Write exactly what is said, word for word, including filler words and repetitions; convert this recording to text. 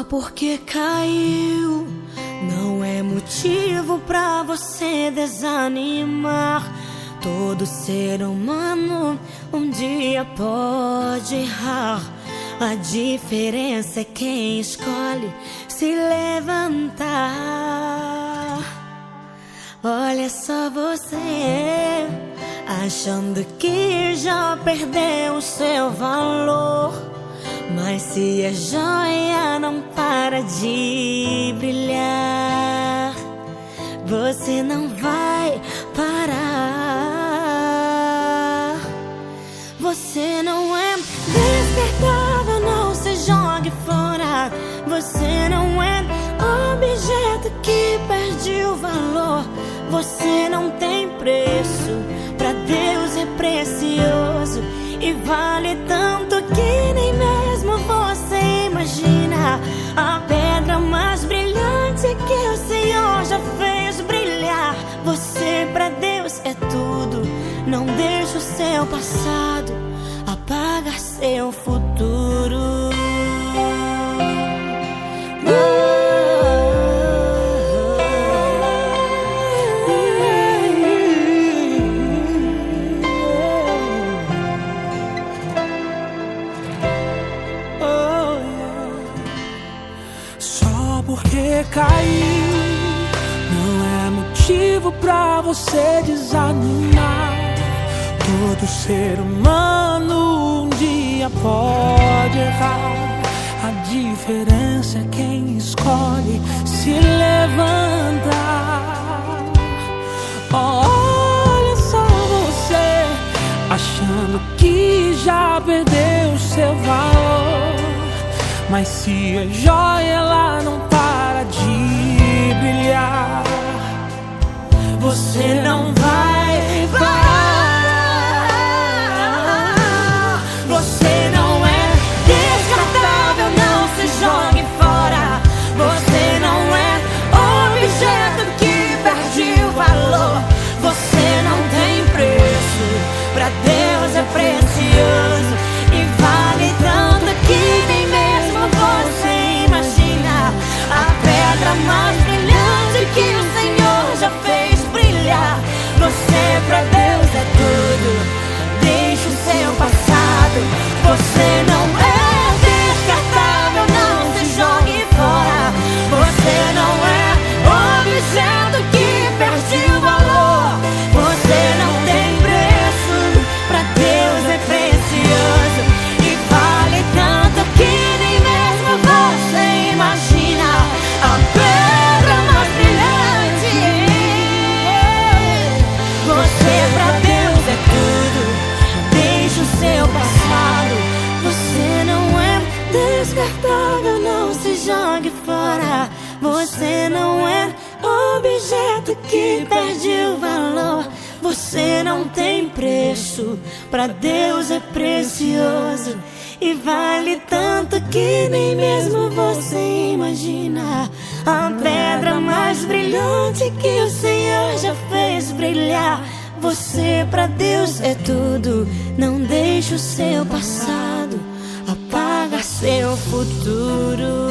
porque caiu não é motivo pra você desanimar. Todo ser humano um dia pode errar. A diferença é quem escolhe se levantar. Olha só você, achando que já perdeu o seu valor. Mas se a joia não para de brilhar, você não vai parar. Você não é descartável, não se jogue fora. Você não é objeto que perde o valor. Você não tem preço, pra Deus é precioso e vale tanto que nem mesmo você imagina. A pedra mais brilhante que o Senhor já fez brilhar. Você pra Deus é tudo, não deixe o seu passado apagar seu futuro. Porque cair não é motivo pra você desanimar. Todo ser humano um dia pode errar. A diferença é quem escolhe se levantar. Olha só você, achando que já perdeu o seu valor. Mas se a joia ela não para de brilhar, você não vai parar. Você não é descartável, não se jogue fora. Você não é objeto que perde o valor. Você não tem preço, pra Deus é precioso e vale tanto que nem mesmo você imagina. A pedra mais brilhante que o Senhor já fez brilhar. Você pra Deus é tudo, deixe o seu passado. Você não é descartável, não se jogue fora. Você não é objeto que perde o valor. Você não tem preço, pra Deus é precioso e vale tanto que nem mesmo você imagina. A pedra mais brilhante, você pra Deus é tudo, deixe o seu passado. Você não é descartável, não se jogue fora. Você não é objeto que perde o valor. Você não tem preço, pra Deus é precioso e vale tanto que nem mesmo você imagina. A pedra mais brilhante que o Senhor já fez brilhar. Você pra Deus é tudo, não deixe o seu passado apagar seu futuro.